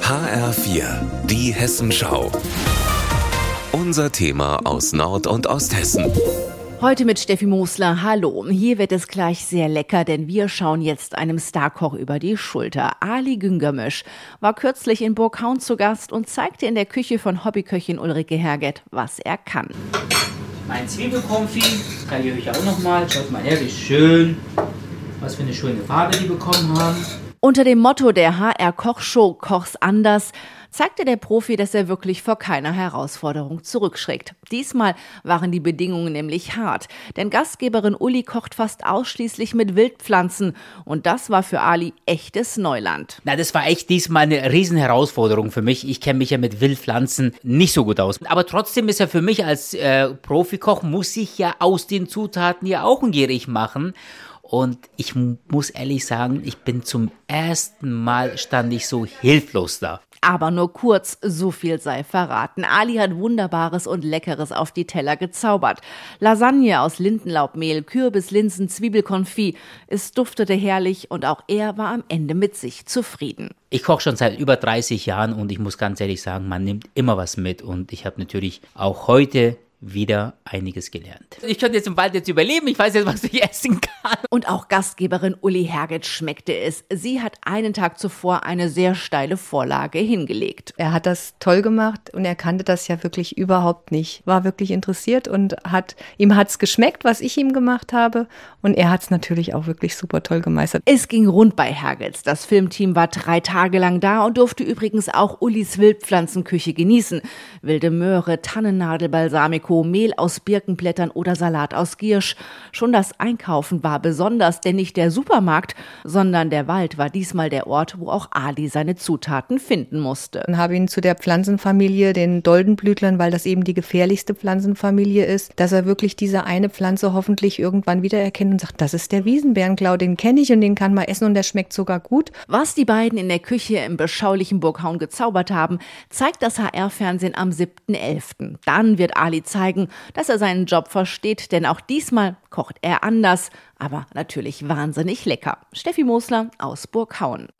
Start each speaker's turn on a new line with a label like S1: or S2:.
S1: HR4, die Hessenschau. Unser Thema aus Nord- und Osthessen.
S2: Heute mit Steffi Mosler. Hallo. Hier wird es gleich sehr lecker, denn wir schauen jetzt einem Starkoch über die Schulter. Ali Güngermisch war kürzlich in Burghaun zu Gast und zeigte in der Küche von Hobbyköchin Ulrike Herget, was er kann.
S3: Mein Zwiebelkonfit zeige ich euch auch nochmal. Schaut mal her, wie schön. Was für eine schöne Farbe die bekommen haben.
S2: Unter dem Motto der HR-Kochshow Koch's anders zeigte der Profi, dass er wirklich vor keiner Herausforderung zurückschreckt. Diesmal waren die Bedingungen nämlich hart, denn Gastgeberin Uli kocht fast ausschließlich mit Wildpflanzen und das war für Ali echtes Neuland.
S3: Na, das war echt diesmal eine Riesenherausforderung für mich. Ich kenne mich ja mit Wildpflanzen nicht so gut aus. Aber trotzdem ist ja für mich als Profikoch, muss ich ja aus den Zutaten ja auch ein Gericht machen. Und ich muss ehrlich sagen, ich bin zum ersten Mal stand ich so hilflos da.
S2: Aber nur kurz, so viel sei verraten. Ali hat Wunderbares und Leckeres auf die Teller gezaubert. Lasagne aus Lindenlaubmehl, Kürbis, Linsen, Zwiebelkonfit. Es duftete herrlich und auch er war am Ende mit sich zufrieden.
S3: Ich koche schon seit über 30 Jahren und ich muss ganz ehrlich sagen, man nimmt immer was mit. Und ich habe natürlich auch heute wieder einiges gelernt. Ich könnte jetzt im Wald jetzt überleben, ich weiß jetzt, was ich essen kann.
S2: Und auch Gastgeberin Uli Herget schmeckte es. Sie hat einen Tag zuvor eine sehr steile Vorlage hingelegt.
S4: Er hat das toll gemacht und er kannte das ja wirklich überhaupt nicht. War wirklich interessiert und ihm hat's geschmeckt, was ich ihm gemacht habe. Und er hat's natürlich auch wirklich super toll gemeistert.
S2: Es ging rund bei Hergels. Das Filmteam war 3 Tage lang da und durfte übrigens auch Ulis Wildpflanzenküche genießen. Wilde Möhre, Tannennadel, Balsamico, Mehl aus Birkenblättern oder Salat aus Giersch. Schon das Einkaufen war besonders, denn nicht der Supermarkt, sondern der Wald war diesmal der Ort, wo auch Ali seine Zutaten finden musste.
S4: Und habe ihn zu der Pflanzenfamilie, den Doldenblütlern, weil das eben die gefährlichste Pflanzenfamilie ist, dass er wirklich diese eine Pflanze hoffentlich irgendwann wiedererkennt und sagt, das ist der Wiesenbärenklau, den kenne ich und den kann man essen und der schmeckt sogar gut.
S2: Was die beiden in der Küche im beschaulichen Burghaun gezaubert haben, zeigt das HR-Fernsehen am 7.11. Dann wird Ali zeigen, dass er seinen Job versteht, denn auch diesmal kocht er anders, aber natürlich wahnsinnig lecker. Steffi Mosler aus Burghaun.